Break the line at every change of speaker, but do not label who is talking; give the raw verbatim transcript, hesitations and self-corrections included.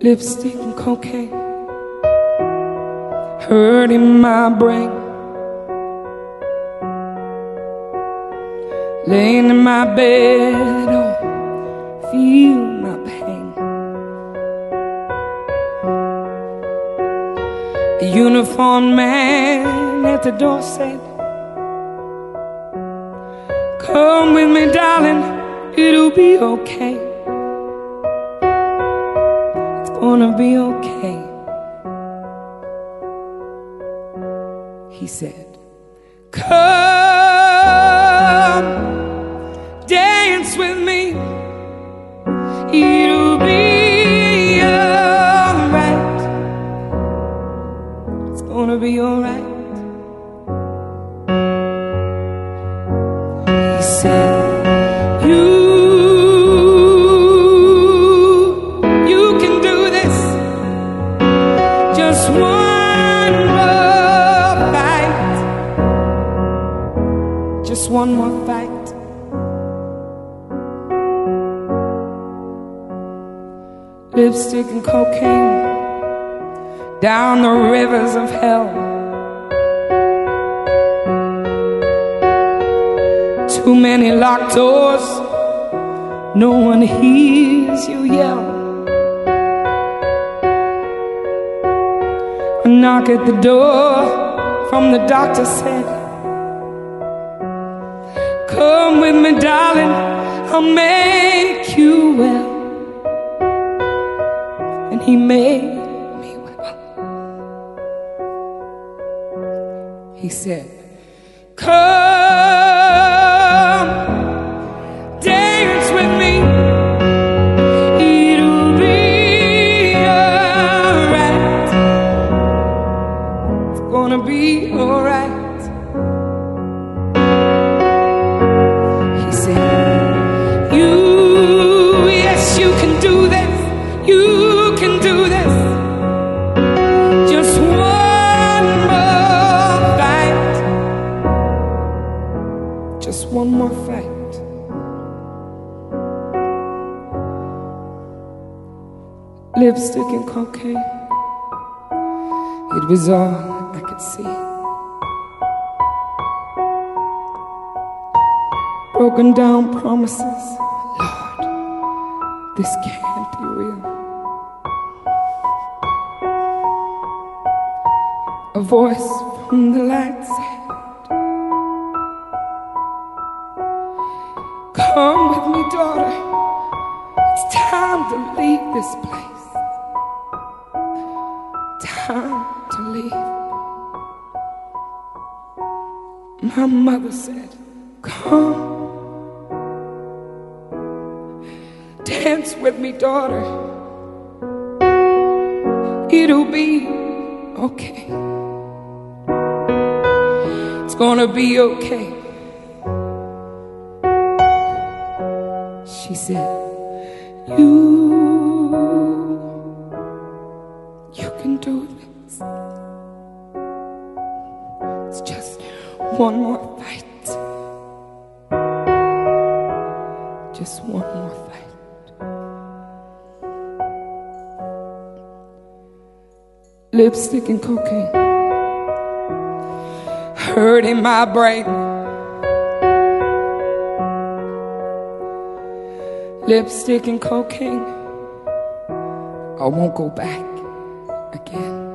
Lipstick and cocaine hurting my brain, laying in my bed, oh, feel my pain. A uniformed man at the door said, "Come with me, darling, it'll be okay. It's gonna be okay." He said, "Come dance with me, it'll be alright. It's gonna be alright." He said, "You, you can do this. Just one more fight. Just one more fight." Lipstick and cocaine down the rivers of hell. Too many locked doors, no one hears you yell. A knock at the door from the doctor said, "Come with me, darling, I'll make you well." And he made me well. He said, "Come dance with me, it'll be alright. It's gonna be alright." He said, "You, yes, you can do this. You can do this. Just one more fight. Just one more fight." Lipstick and cocaine, it was all I could see. Broken down promises, Lord, this can't be real. A voice from the light said, "Come with me, daughter. It's time to leave this place. Time to leave." My mother said, "Come, dance with me, daughter. It'll be okay. It's gonna be okay." She said, "You, you can do this. It's just one more fight. Just one more fight." Lipstick and cocaine hurting my brain, lipstick and cocaine, I won't go back again.